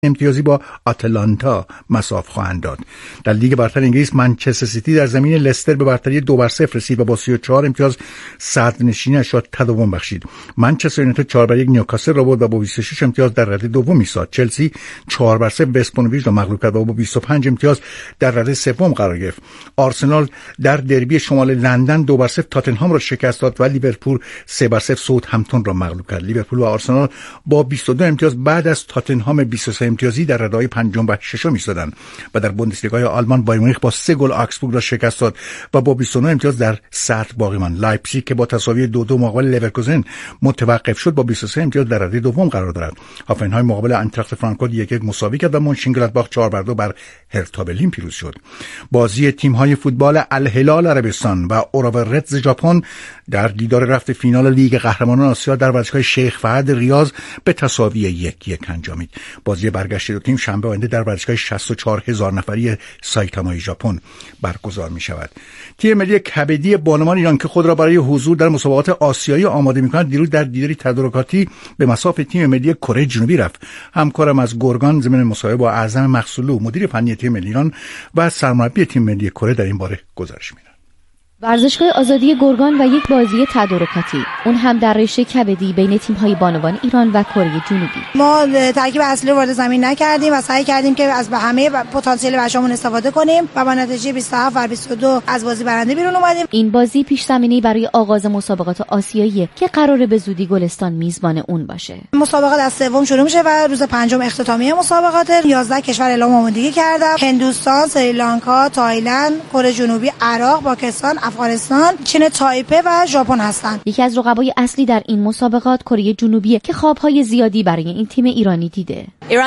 امتیازی با آتلانتا مساف خواهند داد. در لیگ برتر انگلیس منچستر سیتی در زمین لستر به برتری 2-0 رسید و با 34 امتیاز صدرنشینی‌اش را تداوم بخشید. منچستر یونایتد 4-1 نیوکاسل را برد و با 26 امتیاز در رده دوم ایستاد. چلسی 4-0 وست برومیچ را مغلوب کرد و با 25 امتیاز در رده سوم قرار گرفت. آرسنال در دربی شمال لندن 2-0 تاتنهام را شکست داد و لیورپول 3-0 ساوثهمپتون را مغلوب کرد. لیورپول و آرسنال با 22 امتیاز بعد از تاتنهام 23 امتیازی در رده‌های پنجم و ششم ایستادند و در بوندسلیگای آلمان بایر مونیخ با 3 گل آکسبورگ را شکست داد و با 29 امتیاز در صدر باقی ماند. لایپزیگ که با تساوی 2-2 مقابل لورکوزن متوقف شد با 23 امتیاز در رده دوم قرار دارد. هافنهایم مقابل آینتراخت فرانکفورت 1-1 مساوی کرد و مونشنگلادباخ 4-2 بر هرتا برلین پیروز شد. بازی تیم‌های فوتبال الهلال عربستان و اوراوا ردز ژاپن در دیدار رفت فینال لیگ قهرمانان آسیا در ورزشگاه شیخ فهد ریاض به تساوی 1-1 انجامید. بازی برگشت دو تیم شنبه آینده در ورزشگاه 64000 نفری سایتامای ژاپن برگزار می شود. تیم ملی کبدی بانوان ایران که خود را برای حضور در مسابقات آسیایی آماده می کند دیروز در دیداری تدارکاتی به مصاف تیم ملی کره جنوبی رفت. همکارم از گرگان ضمن مصاحبه با اعظم مقصولو مدیر فنی تیم ملی ایران و سرمربی تیم ملی کره در این باره گزارش می‌دهد. ورزشگاه آزادی گرگان و یک بازی تدارکاتی، اون هم در رشته کبدی بین تیم‌های بانوان ایران و کره جنوبی. ما ترکیب اصلی رو وارد زمین نکردیم و سعی کردیم که از همه پتانسیل بچه‌مون استفاده کنیم و با نتیجه 27-22 از بازی برنده بیرون اومدیم. این بازی پیش زمینه‌ای برای آغاز مسابقات آسیایی که قراره به زودی گلستان میزبان اون باشه. مسابقات از سوم شروع میشه و روز پنجم اختتامیه مسابقات. 11 کشور اعلام آمادگی کردن: هندوستان، سریلانکا، تایلند، کره جنوبی، عراق، پاکستان، افغانستان، چین تایپه و ژاپن هستند. یکی از رقبای اصلی در این مسابقات کره جنوبیه که خوابهای زیادی برای این تیم ایرانی دیده.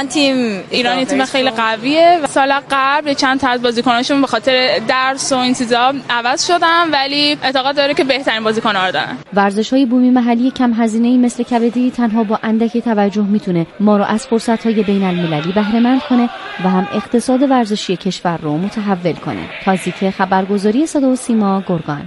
ایرانی تیم خیلی قویه و سال قبل چند تا از بازیکناشون به خاطر درس و این چیزا عوض شدن ولی اعتقاد داره که بهترین بازیکن‌ها رو دارن. ورزش‌های بومی محلی کم هزینه‌ای مثل کبدی تنها با اندکی توجه میتونه ما رو از فرصت‌های بین‌المللی بهره مند کنه و هم اقتصاد ورزشی کشور رو متحول کنه. تازیک خبرگزاری صدا و سیما گرگان.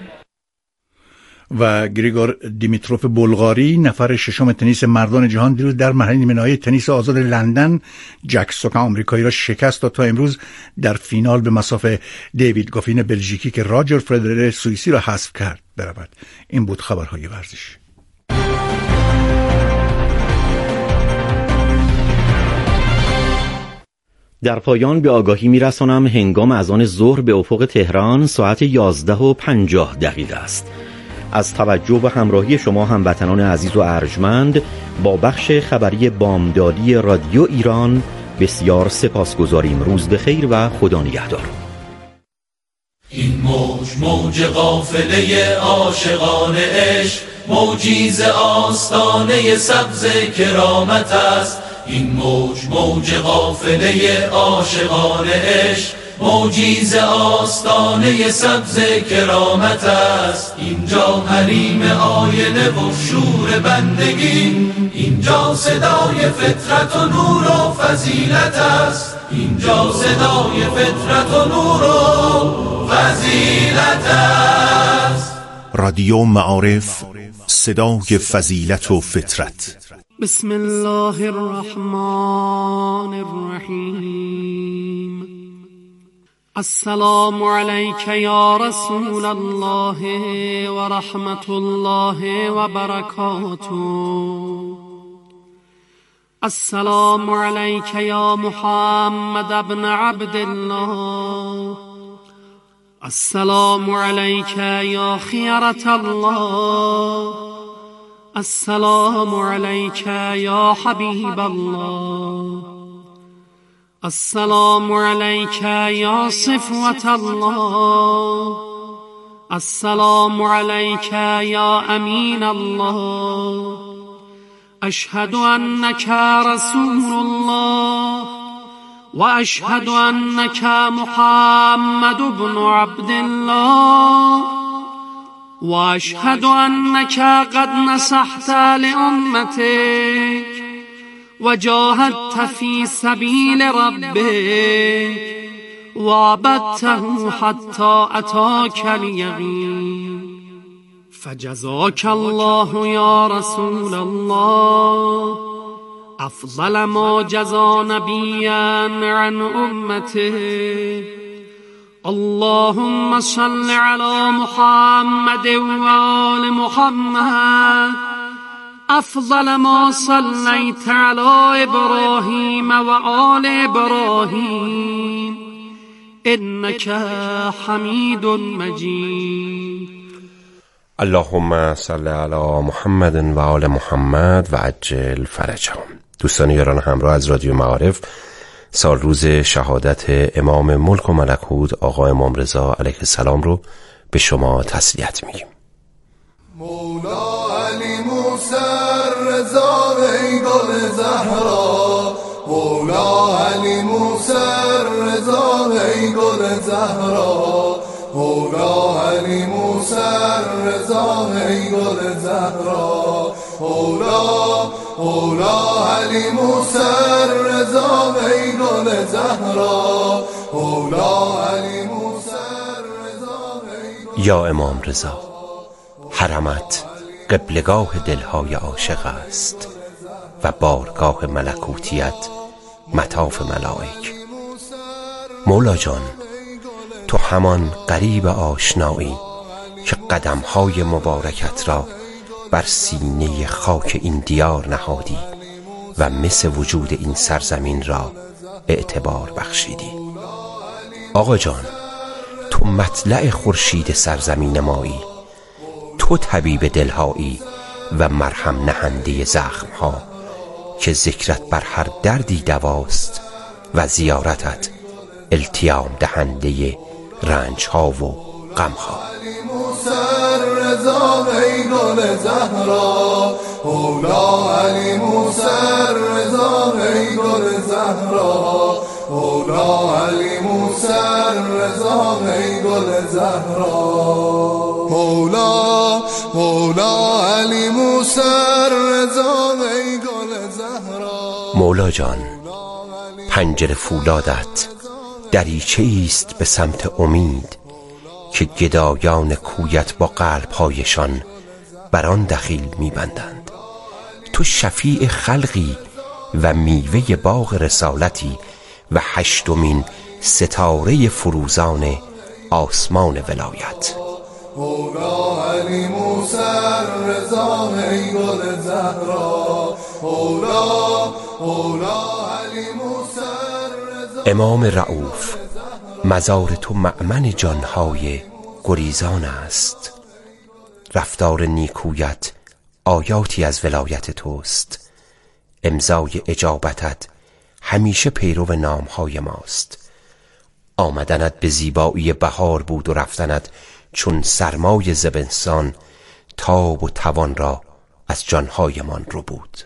و گریگور دیمیتروف بلغاری نفر ششم تنیس مردان جهان دیروز در مرحله نیمه نهایی تنیس آزاد لندن جک سوکا آمریکایی را شکست داد تا امروز در فینال به مصاف دیوید گوفین بلژیکی که راجر فدرر سوئیسی را حذف کرد برود. این بود خبرهای ورزش. در پایان به آگاهی می‌رسانم هنگام اذان ظهر به افق تهران ساعت 11:50 است. از توجه و همراهی شما هموطنان عزیز و ارجمند با بخش خبری بامدادی رادیو ایران بسیار سپاسگزاریم. روز بخیر و خدا نگهدار. این موج قافله عاشقان عشق، موجی ز آستانه سبز کرامت است. این موج قافله عاشقان عشق، موجی ز آستانه سبز کرامت است. اینجا حریم آینه و شور بندگی، اینجا صدای فطرت و نور و فضیلت است. اینجا صدای فطرت و نور و فضیلت است. رادیو معارف، صدای فضیلت و فطرت. بسم الله الرحمن الرحیم. السلام علیک یا رسول الله و رحمت الله و برکاته. السلام علیک یا محمد ابن عبد الله. السلام علیک یا خیرة الله. السلام علیک یا حبیب الله. السلام علیک یا صفوة الله. السلام علیک یا امین الله. اشهد انک رسول الله و اشهد انک محمد بن عبد الله و اشهد انک قد نصحت لامتک و جاهدت فی سبیل ربک و عبدته حتی اتاک الیقین. فجزاک الله یا رسول الله أفضل ما جزى نبيا عن أمته اللهم صل على محمد وآل محمد أفضل ما صليت على إبراهيم وآل إبراهيم إنك حميد مجيد. اللهم صل علی محمد و آل محمد و عجل فرجهم. دوستان یاران همراه از رادیو معارف، سال روز شهادت امام ملک و ملکوت آقا امام رضا علیه السلام رو به شما تسلیت میگیم. مولا علی موسی رضا ای گل زهرا، مولا علی موسی رضا ای گل زهرا، مولا علی موسی رضا ای گل زهرا، مولا علی موسی رضا ای گل زهرا، مولا علی موسی رضا ای گل. یا امام رضا، حرمت قبلگاه دلهای عاشق است و بارگاه ملکوتیت مطاف ملائک. مولا جان، تو همان قریب آشنایی که قدمهای مبارکت را بر سینه خاک این دیار نهادی و مس وجود این سرزمین را اعتبار بخشیدی. آقا جان، تو مطلع خورشید سرزمین مایی، تو طبیب دلهایی و مرهم نهنده زخمها که ذکرت بر هر دردی دواست و زیارتت التیام دهنده رنجها و غمها. رضا ای گل زهرا، مولا علی موسی رضا ای گل زهرا، مولا علی موسی رضا ای گل زهرا، مولا علی موسی رضا ای گل زهرا. مولا جان، پنجره فولادت دریچه ایست به سمت امید که گدایان کویت با قلب‌هایشان بر آن دخیل می‌بندند. تو شفیع خلقی و میوه باغ رسالتی و هشتمین ستاره فروزان آسمان ولایت. مولا علی موسی رضا ای گل زهرا، مولا علی موسی رضا. امام رؤوف، مزار تو مأمن جانهای گریزان است. رفتار نیکویت آیاتی از ولایت توست. امضای اجابتت همیشه پیرو نامهای ماست. آمدنت به زیبایی بهار بود و رفتنت چون سرمای زمستان تاب و توان را از جانهایمان رو بود.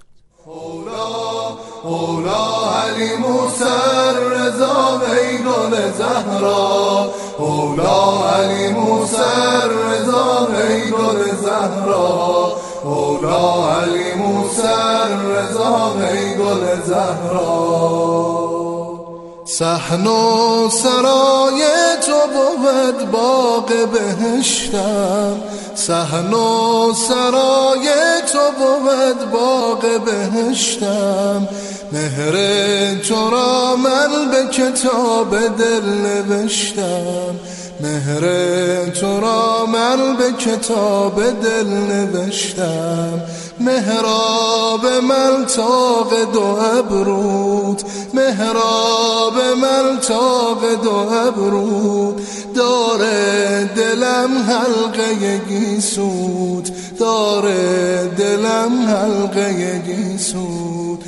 مولا علی موسی رضا ای گل زهرا، مولا علی موسی رضا ای گل زهرا، مولا علی موسی رضا ای گل زهرا. صحن و سرای تو بود باغ بهشتم، صحن و سرای تو بود باغ بهشتم، مهر تو را من به کتاب دل نوشتم، مهر تو را من به کتاب دل نوشتم، محراب من طاق دو ابرود، محراب من طاق دو ابرود، داره دلم حلقه گیسود، داره دلم حلقه گیسود.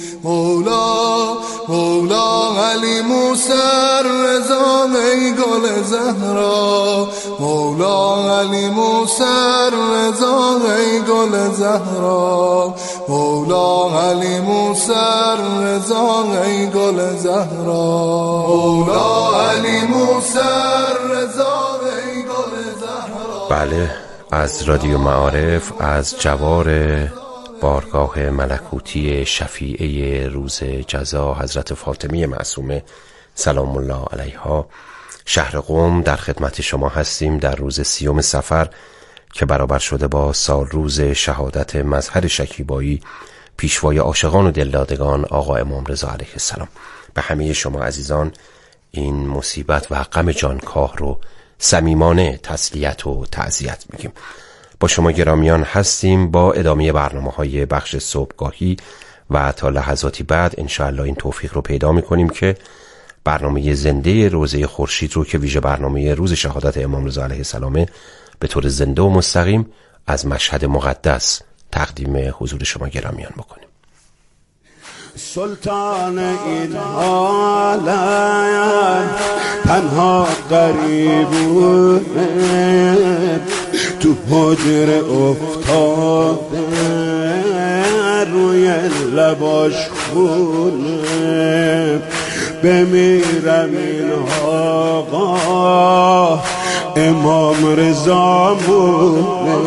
مولا علی موسی رضا ای گل زهرا، مولا علی موسی رضا ای گل زهرا، مولا علی موسی رضا ای گل زهرا، مولا علی موسی رضا ای گل زهرا. بله، از رادیو معارف، از جوار بارگاه ملکوتی شفیعه روز جزا حضرت فاطمی معصومه سلام الله علیها شهر قم در خدمت شما هستیم در روز 30 صفر که برابر شده با سال روز شهادت مظهر شکیبایی پیشوای عاشقان و دلدادگان آقا امام رضا علیه السلام. به همه شما عزیزان این مصیبت و غم جانکاه رو صمیمانه تسلیت و تعزیت میگیم. با شما گرامیان هستیم با ادامه برنامه‌های بخش صبحگاهی و تا لحظاتی بعد انشاءالله این توفیق رو پیدا میکنیم که برنامه زنده روزه خورشید رو که ویژه برنامه روز شهادت امام رضا علیه السلام به طور زنده و مستقیم از مشهد مقدس تقدیم حضور شما گرامیان بکنیم. سلطان این عالم تنها غریبونه، تو حجره افتاده روی لباش خونه. بمیرم این آقا امام رضا مونه،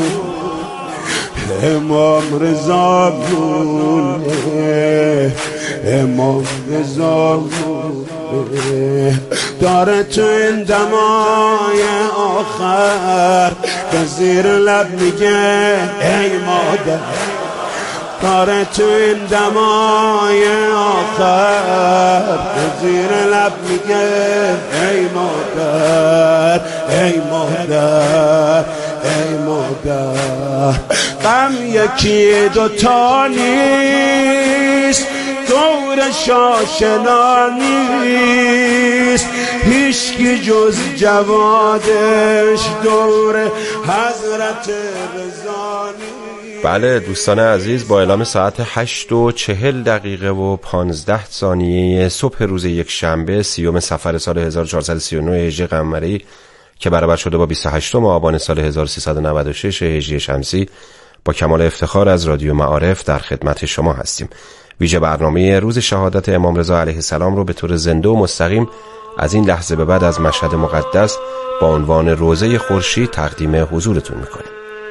امام رضا مونه، امام رضا مونه. داره تو این دمای آخر به زیر لب میگه ای مادر، داره تو این دمای آخر به زیر لب میگه ای مادر، ای مادر، ای مادر. غم یکی دوتا نیست، دور شاشنا نیست، هیچکی جز جوادش دور حضرت رضا نیست. بله دوستان عزیز، با اعلام ساعت 8:40 و 15 ثانیه صبح روز یک شنبه 30 صفر سال 1439 هجری قمری که برابر شده با 28 آبان سال 1396 هجری شمسی، با کمال افتخار از رادیو معارف در خدمت شما هستیم. ویژه برنامه روز شهادت امام رضا علیه السلام رو به طور زنده و مستقیم از این لحظه به بعد از مشهد مقدس با عنوان روزه خورشید تقدیم حضورتون میکنیم.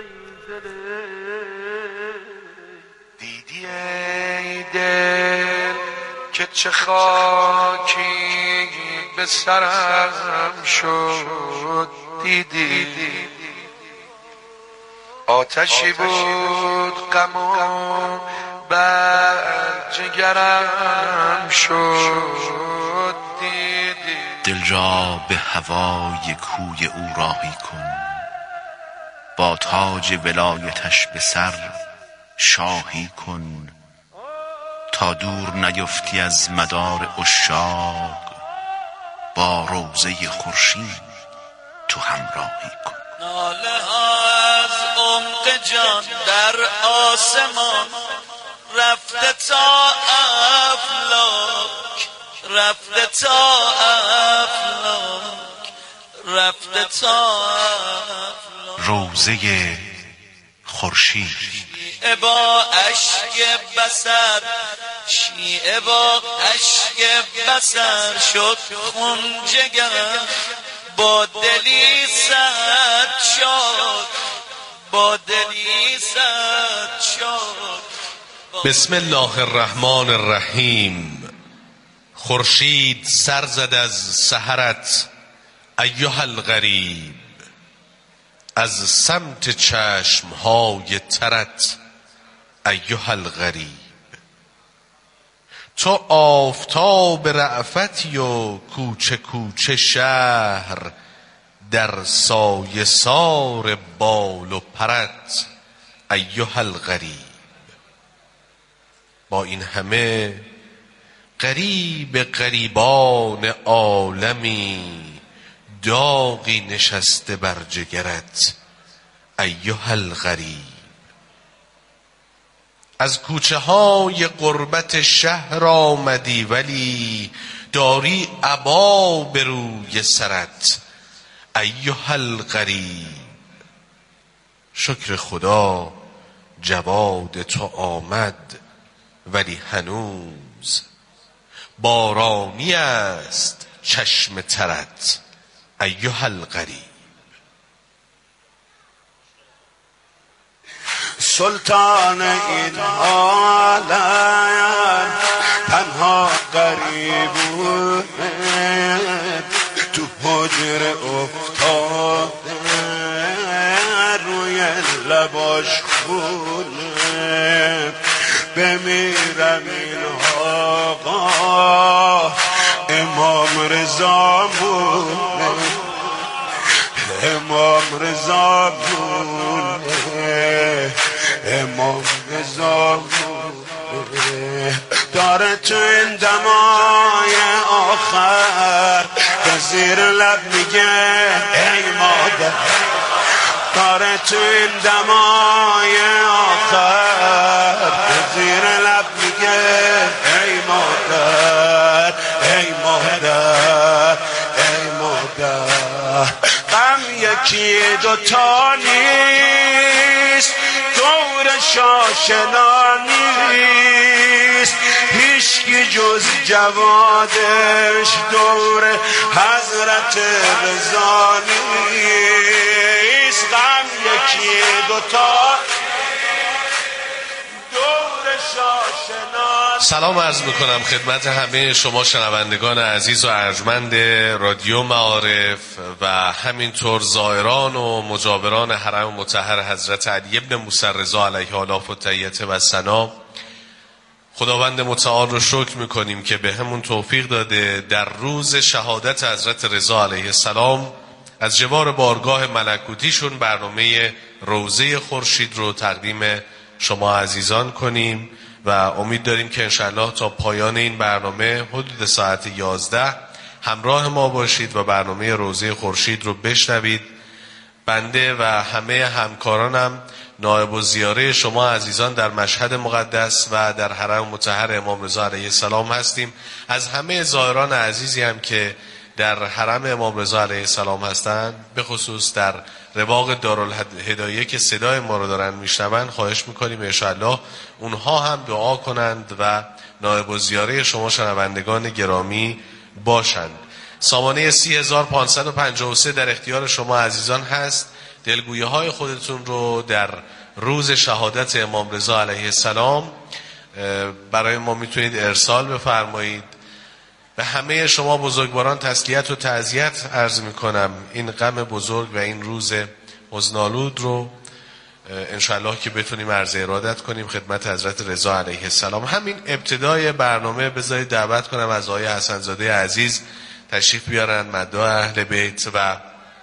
دیدی ای دل که چه خاکی به سرم شد، دیدی آتشی بود غمم بر جگرم شد، دیدی دل را به هوای کوی او راهی کن، با تاج ولایتش به سر شاهی کن، تا دور نیفتی از مدار عشاق، با روزه خورشید تو همراهی کن. ناله ها از عمق جان در آسمان رفته تا افلاک، رفته تا افلاک، رفته تا افلاک. روزه خورشید شیعه با اشک بصر، شیعه با اشک بصر شد خون جگر، با دلی سرد شد، با دلی سرد شد. بسم الله الرحمن الرحیم. خورشید سر زد از سحرت ایها الغریب، از سمت چشمهای ترت ایها الغریب. تو آفتاب رأفتی و کوچه کوچه شهر، در سایه سار بال و پرت ایها الغریب. با این همه غریب غریبان عالمی، داغی نشسته بر جگرت ایها الغریب. از کوچه های غربت شهر آمدی، ولی داری عبا به روی سرت ایها الغریب. شکر خدا جواد تو آمد، ولی هنوز بارانی است چشم ترت ایها الغریب. سلطان این عالم تنها غریبونه، تو حجره افتاده روی لباش خونه. بمیرم این آقا امام رضا مونه امام رضا مونه امام رضا مونه داره تو این دمای آخر به زیر لب میگه ای مادر داره تو این دمای آخر به زیر لب میگه ای مادر ای مادر ای مادر غم یکی دوتا نیست دور شاشنا نیست هیچکی جز جوادش دور حضرت رضا نیست غم یکی دوتا دور شاشنا. سلام عرض میکنم خدمت همه شما شنوندگان عزیز و ارجمند رادیو معارف و همینطور زائران و مجاوران حرم مطهر حضرت علی ابن موسی رضا علیه آلاف و تحیت و ثنا. خداوند متعال رو شکر میکنیم که به همون توفیق داده در روز شهادت حضرت رضا علیه السلام از جوار بارگاه ملکوتیشون برنامه روضه خورشید رو تقدیم شما عزیزان کنیم و امید داریم که انشالله تا پایان این برنامه حدود ساعت 11 همراه ما باشید و برنامه روضه خورشید رو بشنوید. بنده و همه همکارانم نائب الزیاره شما عزیزان در مشهد مقدس و در حرم مطهر امام رضا علیه السلام هستیم. از همه زائران عزیزی هم که در حرم امام رضا علیه السلام هستند، به خصوص در رواق دارالهدایه که صدای ما رو دارن میشنون، خواهش میکنیم انشاءالله اونها هم دعا کنند و نائب الزیاره شما شنوندگان گرامی باشند. سامانه 30553 در اختیار شما عزیزان هست. دلگویه های خودتون رو در روز شهادت امام رضا علیه السلام برای ما میتونید ارسال بفرمایید. به همه شما بزرگواران تسلیت و تعزیت عرض میکنم. این غم بزرگ و این روز حزن‌آلود رو انشالله که بتونیم عرض ارادت کنیم خدمت حضرت رضا علیه السلام. همین ابتدای برنامه بذارید دعوت کنم از آقای حسن‌زاده عزیز تشریف بیارن، مداح اهل بیت، و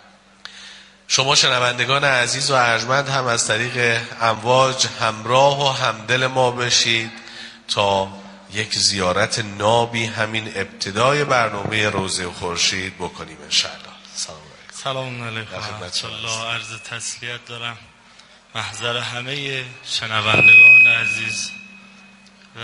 شما شنوندگان عزیز و ارجمند هم از طریق امواج همراه و همدل ما بشید تا یک زیارت نابی همین ابتدای برنامه روضه خورشید بکنیم انشاءالله. سلام علیکم الله. عرض تسلیت دارم محضر همه شنوندگان عزیز و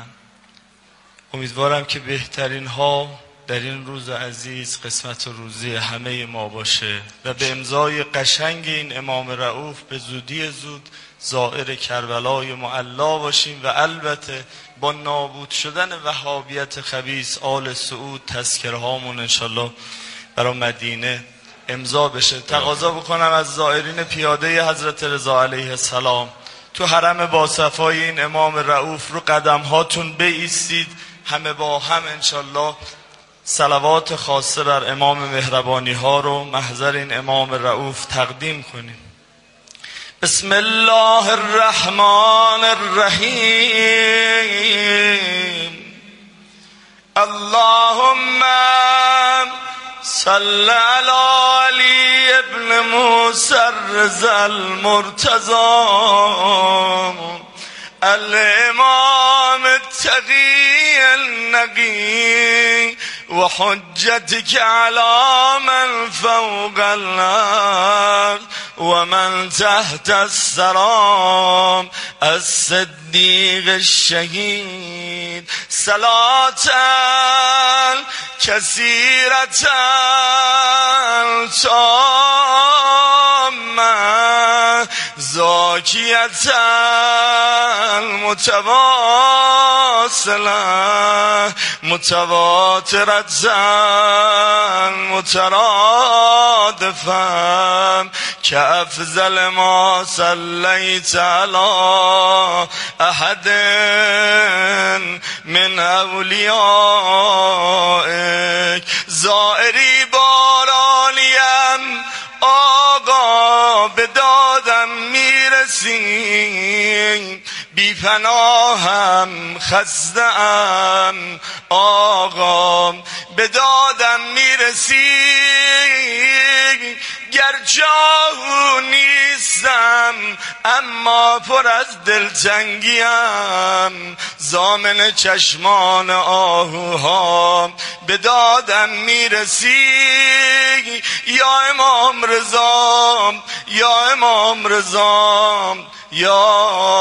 امیدوارم که بهترین ها در این روز عزیز قسمت و روزی همه ما باشه و به امضای قشنگ این امام رؤوف به زودی زود زائر کربلای معلا باشیم و البته با نابود شدن وهابیت خبیث آل سعود تذکره هامون انشالله برای مدینه امضا بشه. تقاضا بکنم از زائرین پیاده حضرت رضا علیه السلام تو حرم باصفای این امام رؤوف رو قدم هاتون بایستید، همه با هم انشالله صلوات خاصه بر امام مهربانی ها رو محضر این امام رؤوف تقدیم کنیم. بسم الله الرحمن الرحیم. اللهم صل علی علی ابن موسی الرضا المرتضی الامام التقی النقی و حجتك على من فوق الارض و من تحت السرام الصدیق الشهید صلاة کثیرة تامة زاکیة متواصلة متواترة مترادفة كأفضل ما صليت على أحد من أوليائك. زائری بارانیم آقا به دادم میرسی، بی پناهم خسته‌ام آقا، به دادم میرسی گرچه آهو نیستم اما پر از دلتنگیم، ضامن چشمان آهوها به دادم میرسی یا امام رضا، یا امام رضا، یا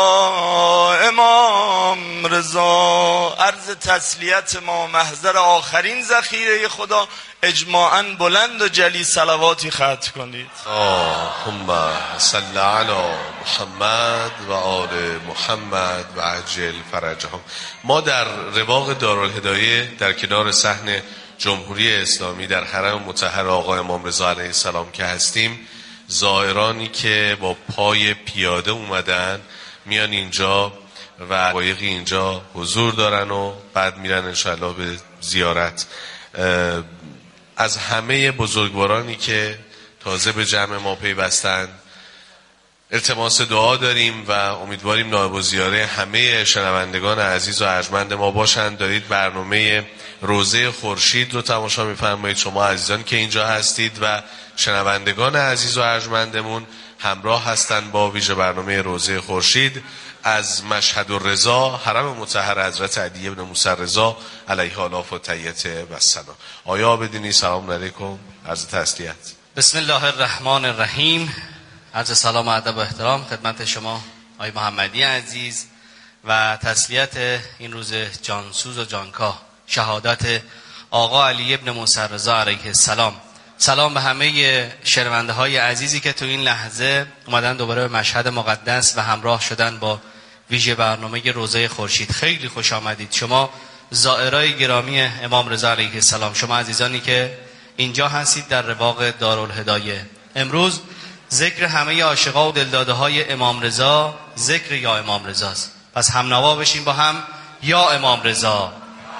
امام رضا. عرض تسلیت ما محضر آخرین ذخیره خدا، اجماعاً بلند و جلی صلواتی ختم کنید. اللهم صل علی محمد و آل محمد و عجل فرجهم. ما در رواق دارالهدایه در کنار صحن جمهوری اسلامی در حرم مطهر آقا امام رضا علیه السلام که هستیم، زائرانی که با پای پیاده اومدن میان اینجا و قایقی اینجا حضور دارن و بعد میرن انشاءالله به زیارت. از همه بزرگوارانی که تازه به جمع ما پیوستن التماس دعا داریم و امیدواریم نایب الزیاره همه شنوندگان عزیز و ارجمند ما باشند. دارید برنامه روزه خورشید رو تماشا می‌فرمایید. شما عزیزان که اینجا هستید و شنوندگان عزیز و ارجمندمون همراه هستند با ویژه برنامه روزه خورشید از مشهد الرضا، حرم مطهر حضرت علی ابن موسی رضا علیه آلاف و تحیت و سنا. آیا عابدینی سلام علیکم، عرض تسلیت. بسم الله الرحمن الرحیم. عرض سلام و ادب و احترام خدمت شما آقای محمدی عزیز و تسلیت این روز جانسوز و جانکاه شهادت آقا علی ابن موسی رضا علیه السلام. سلام به همه شنونده های عزیزی که تو این لحظه اومدن دوباره به مشهد مقدس و همراه شدن با ویژه برنامه روزه خورشید. خیلی خوش آمدید شما زائرای گرامی امام رضا علیه السلام، شما عزیزانی که اینجا هستید در رواق دارالهدایه. امروز ذکر همه عاشقا و دلداده های امام رضا ذکر یا امام رضاست. پس هم نوا بشیم با هم یا امام رضا.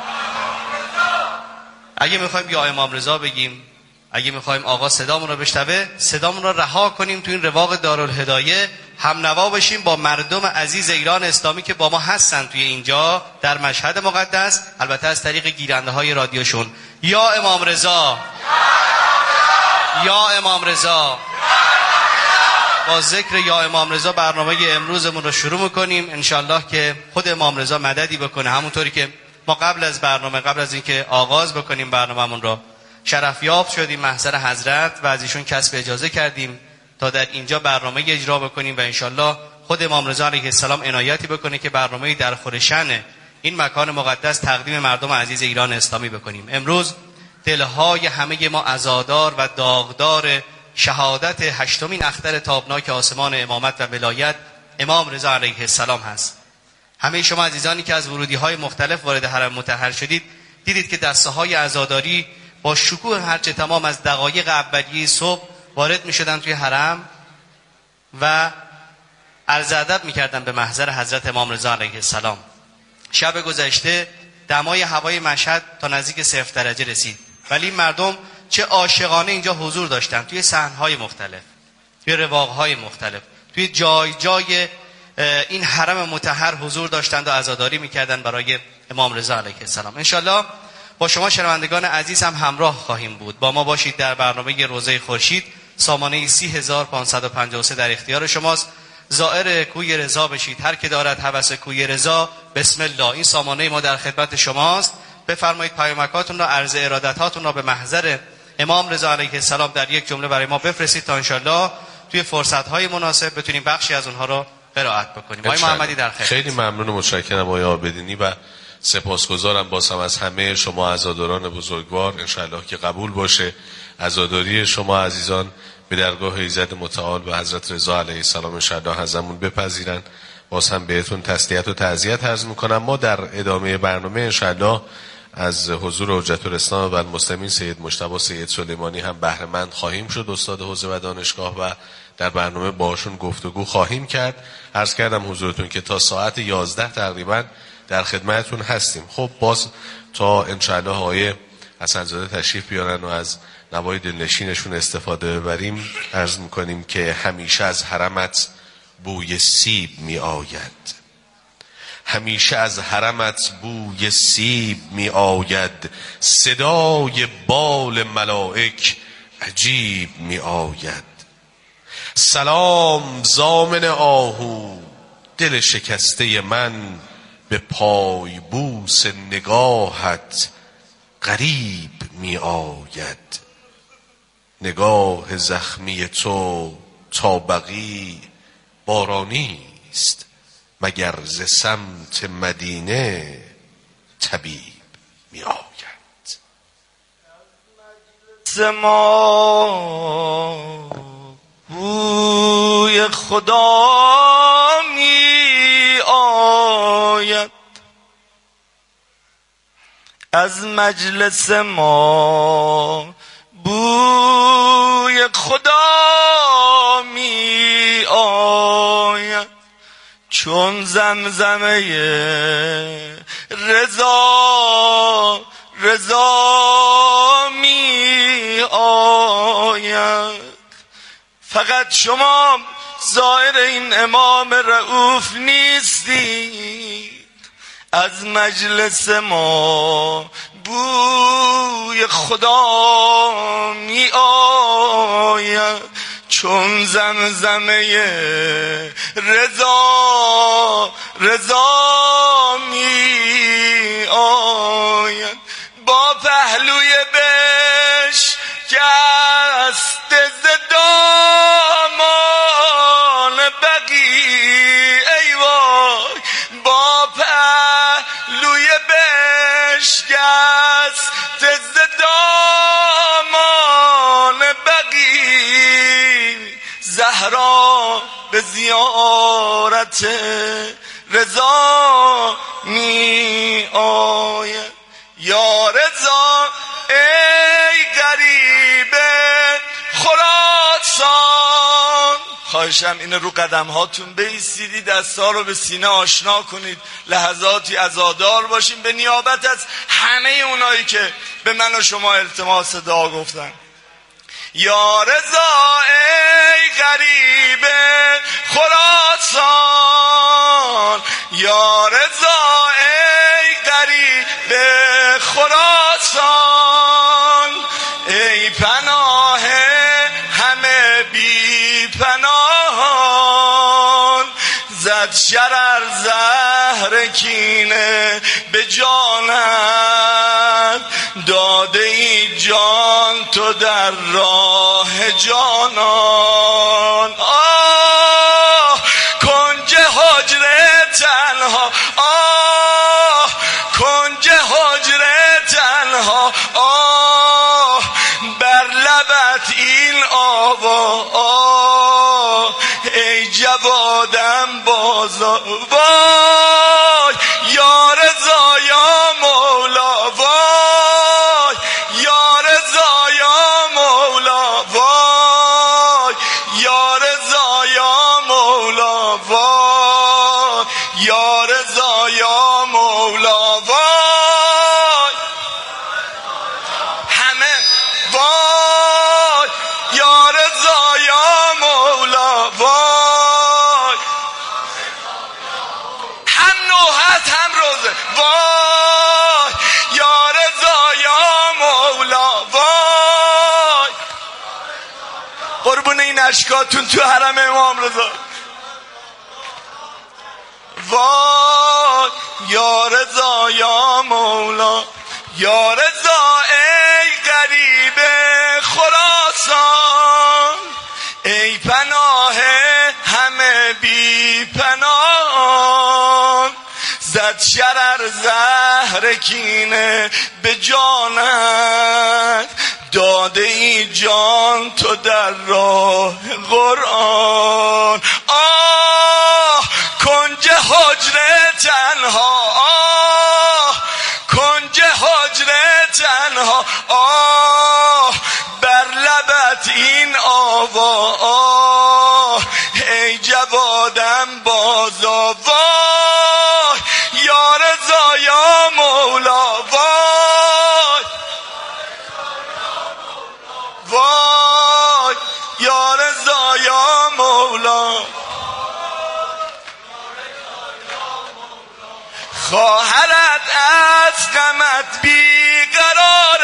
اگه میخوایم یا امام رضا بگیم، اگه میخوایم آقا صدامون رو بشنوه، صدامون رو رها کنیم تو این رواق دارالهدایه، هم نوا بشیم با مردم عزیز ایران اسلامی که با ما هستن توی اینجا در مشهد مقدس، البته از طریق گیرنده های رادیوشون. یا امام رضا، یا امام رضا. با ذکر یا امام رضا برنامه امروزمون رو شروع میکنیم. انشالله که خود امام رضا مددی بکنه، همونطوری که ما قبل از اینکه آغاز بکنیم برنامه‌مون رو شرفیاب شدیم محضر حضرت و از ایشون کسب اجازه کردیم تا در اینجا برنامه اجرا بکنیم و انشالله خود امام رضا علیه السلام عنایتی بکنه که برنامه در خورشن این مکان مقدس تقدیم مردم عزیز ایران اسلامی بکنیم. امروز دلهای همه ما عزادار و داغدار شهادت هشتمین اختر تابناک آسمان امامت و ولایت امام رضا علیه السلام هست. همه شما عزیزانی که از ورودی‌های مختلف وارد حرم مطهر شدید دیدید که دسته های عزاداری با شکوه هرچه تمام از دقایق اولیه صبح وارد می شدن توی حرم و عرض ادب می کردن به محضر حضرت امام رضا علیه السلام. شب گذشته دمای هوای مشهد تا نزدیک 0 درجه رسید، ولی مردم چه عاشقانه اینجا حضور داشتن، توی صحنهای مختلف، توی رواقهای مختلف، توی جای جای این حرم مطهر حضور داشتند و عزاداری میکردن برای امام رضا علیه السلام. انشالله با شما شنوندگان عزیز هم همراه خواهیم بود. با ما باشید در برنامه روزه خورشید. سامانه 30553 در اختیار شماست. زائر کوی رضا بشید، هر که دارد هوس کوی رضا بسم الله. این سامانه ما در خدمت شماست. بفرمایید پیامکاتون را، عرض ارادتاتون را به محضر امام رضا علیه السلام در یک جمله برای ما بفرستید تا انشالله توی فرصت‌های مناسب بتونیم بخشی از اونها رو قرائت بکنیم. آقای محمدی در خدمت. خیلی ممنون و متشکرم آقای عابدینی و سپاسگزارم بازم از همه شما عزاداران بزرگوار. انشالله که قبول باشه عزاداری شما عزیزان به درگاه ایزد متعال و حضرت رضا علیه السلام انشالله ازمون بپذیرن. باز هم بهتون تسلیت و تعزیت عرض میکنم. ما در ادامه برنامه انشالله از حضور حجت الاسلام و المسلمین سید مجتبی سید سلیمانی هم بهره مند خواهیم شد، استاد حوزه و دانشگاه، و در برنامه باشون گفتگو خواهیم کرد. عرض کردم حضورتون که تا ساعت 11 تقریبا در خدمتتون هستیم. خب باز تا انشالله آقای حسن‌زاده تشریف بیارن و از نوای دلنشینشون استفاده ببریم، عرض میکنیم که همیشه از حرمت بوی سیب می آید، همیشه از حرمت بوی سیب می آید، صدای بال ملائک عجیب می آید. سلام ضامن آهو، دل شکسته من به پای بوس نگاهت غریب می آید. نگاه زخمی تو تا بقی بارانی است، مگر ز سمت مدینه طبیب می آید. ما بوی خدا می آید، از مجلس ما بوی خدا می آید، چون زمزمه رضا رضا می آید. فقط شما زائر این امام رؤوف نیستید، از مجلس ما بوی خدا می آید، چون زمزمه رضا رضا می آید. با پهلوی بشکسته ز دامان بقی، ای وای، با پهلوی بشکسته ز دامان بقی، زهرا به زیارت رضا می آید. یا رضا ای غریب خراسان، خواهشم اینه رو قدم هاتون بایستیدی، دستا رو به سینه آشنا کنید، لحظاتی عزادار باشیم به نیابت از همه اونایی که به من و شما التماس دعا گفتن. یا رضا ای غریب خراسان، یا رضا ای غریب خراسان، ای پناه همه بی پناهان، زد شرر زهر کینه به جانت، داده ای جان تو در راه جانان. آه کنج حجره تنها، آه کنج حجره تنها، آه بر لبت این آوا، آه ای جوادم بازا، وای یا رضا یا مولا، وای یا رضا یا مولا، وای یا رضا یا مولا، وای یا رضا یا مولا، وای همه، وای یا رضا یا مولا، وای هم نوحت هم روزه، وای یا رضا یا مولا، وای قربون این اشکاتون تو حرم امام رضا، وای یا رضا یا مولا. یا رضا ای غریب خراسان، ای پناه همه بی پناهان، زد شرر زهر کینه به جانت، داده ای جان تو در راه قرآن. آه کنج حجره تنها، آه کنج حجره تنها، آه بر لبت این آوا، آه ای جوادم بازا، وای یا رضا یا مولا، وای وای یا رضا یا مولا. خواهرت از غمت بیقراره